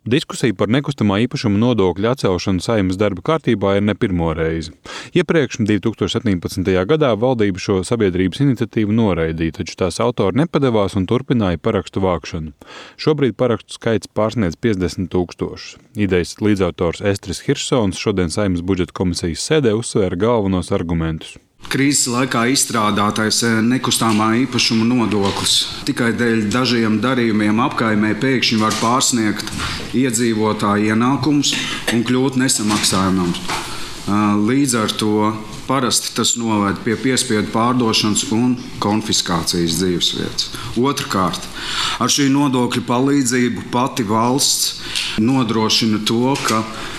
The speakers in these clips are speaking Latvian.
Diskusija par nekustamā īpašuma nodokļa atcelšanu Saeimas darba kārtībā ir ne pirmo reizi. Iepriekš 2017. gadā valdība šo sabiedrības iniciatīvu noraidīja, taču tās autori nepadevās un turpināja parakstu vākšanu. Šobrīd parakstu skaits pārsniedz 50 000. Idejas līdzautors Estris Hiršsons šodien Saeimas budžeta komisijas sēdē uzsvēra galvenos argumentus. Krīzes laikā izstrādātais nekustamā īpašuma nodoklis tikai dēļ dažiem darījumiem apkaimē pēkšņi var pārsniegt iedzīvotāju ienākumus un kļūt nesamaksājamams. Līdz ar to parasti tas noved pie piespiedu pārdošanas un konfiskācijas dzīvesvietas. Otrkārt, ar šī nodokļa palīdzību pati valsts nodrošina to, ka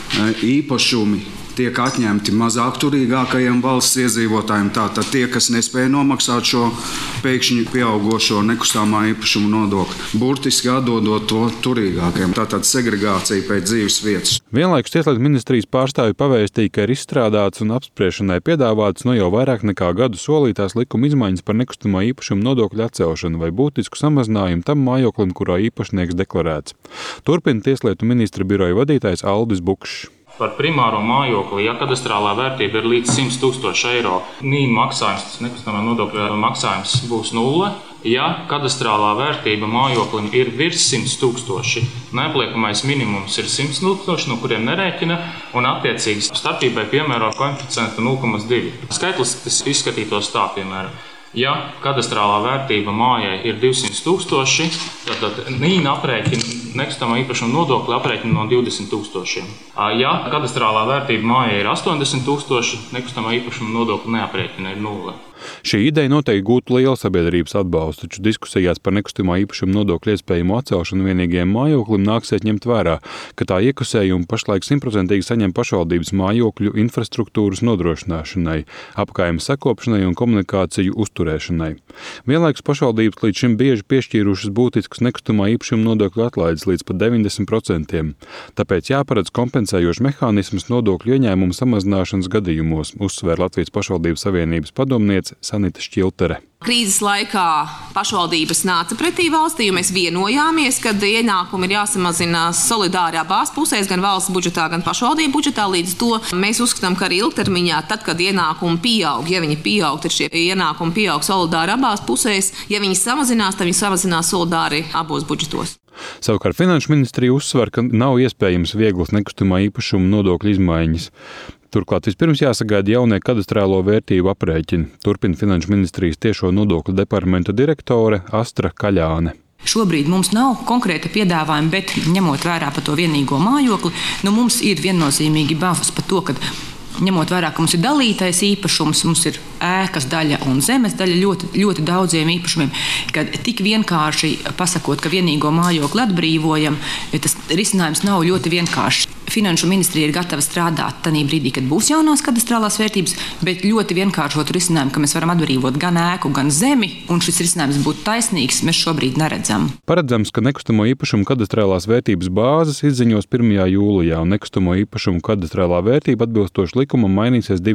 īpašumi tiek atņemti mazāk turīgākajiem valsts iedzīvotājiem, tātad tie, kas nespēja nomaksāt šo pēkšņi pieaugošo nekustamā īpašuma nodokli, burtiski atdodot to turīgākajiem, tātad segregācija pēc dzīves vietas. Vienlaikus Tieslietu ministrijas pārstāvji pavēstīja, ka ir izstrādāts un apspriešanai piedāvāts no jau vairāk nekā gadu solītās likuma izmaiņas par nekustamā īpašuma nodokļu atcelšanu vai būtisku samazinājumu tam mājoklim, kurā īpašnieks deklarēts. Turpina Tieslietu ministra biroja vadītājs Aldis Bukšs. Par primāro mājokli, ja kadastrālā vērtība ir līdz 100 000 eiro, NIN maksājums, nekustamā nodokļa maksājums būs 0. Ja kadastrālā vērtība mājoklim ir virs 100 000, neapliekamais minimums ir 100 000, no kuriem nerēķina, un attiecīgi starpībai piemēro koeficientu 0,2. Skaitlis tas izskatītos tā, piemēram. Ja kadastrālā vērtība mājai ir 200 000, tad NIN aprēķina nekustamā īpašuma nodokli aprēķina no 20 000. Ja kadastrālā vērtība mājai ir 80 000, nekustamā īpašuma nodokli neaprēķina, ir 0. Šī ideja noteikti gūtu lielu sabiedrības atbalstu, taču diskusijās par nekustamā īpašuma nodokļu iespējamo atcelšanu vienīgajiem mājoklim nāksies ņemt vērā, ka tā iekasējumu pašlaik 100% saņem pašvaldības mājokļu infrastruktūras nodrošināšanai, apkaimes sakopšanai un komunikāciju uzturēšanai. Vienlaikus pašvaldības līdz šim bieži piešķīrušas būtiskas nekustamā īpašuma nodokļu atlaides līdz pat 90%. Tāpēc jāparedz kompensējošs mehānisms nodokļu ieņēmumu samazināšanas gadījumos, uzsvēra Latvijas pašvaldības savienības padomniece Sanita Šķiltere. Krīzes laikā pašvaldības nāca pretī valstī, jo mēs vienojāmies, ka ienākumi ir jāsamazina solidārā bāzes pusēs, gan valsts budžetā, gan pašvaldību budžetā. Līdz to mēs uzskatām, ka arī ilgtermiņā, tad, kad ienākumi pieaug, ja viņi pieaug, tad šie ienākumi pieaug solidāri abās pusēs. Ja viņi samazinās, tad viņi samazinās solidāri abos budžetos. Savukārt Finanšu ministrija uzsver, ka nav iespējams vieglas nekustamā īpašuma nodokļu izmaiņas. Turklāt vispirms jāsagaida jaunie kadastrālo vērtību aprēķini, turpina Finanšu ministrijas tiešo nodokļu departamenta direktore Astra Kaļāne. Šobrīd mums nav konkrēta piedāvājuma, bet ņemot vērā par to vienīgo mājokli, mums ir viennozīmīgi bažas par to, ka ņemot vērā, ka mums ir dalītais īpašums, mums ir ēkas daļa un zemes daļa ļoti daudziem īpašumiem, kad tik vienkārši pasakot, ka vienīgo mājokli atbrīvojam, tas risinājums nav ļoti vienkāršs. Finanšu ministrija ir gatava strādāt tajā brīdī, kad būs jaunās kadastrālās vērtības, bet ļoti vienkāršot risinājumu, ka mēs varam atbrīvot gan ēku, gan zemi, un šis risinājums būtu taisnīgs, mēs šobrīd neredzam. Paredzams, ka nekustamo īpašumu kadastrālās vērtības bāzes izziņos 1. jūlijā, un nekustamo īpašumu kadastrālā vērtība atbilstoši likumam mainīsies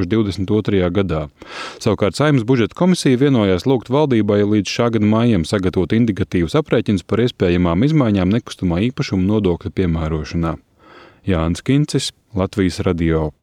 2022. gadā. Savukārt Saeimas budžeta komisija vienojās lūgt valdībai līdz šā gada maijam sagatavot indikatīvus aprēķinus par iespējamām izmaiņām nekustamā īpašuma nodokļa piemērošanā. Jānis Kincis, Latvijas radio.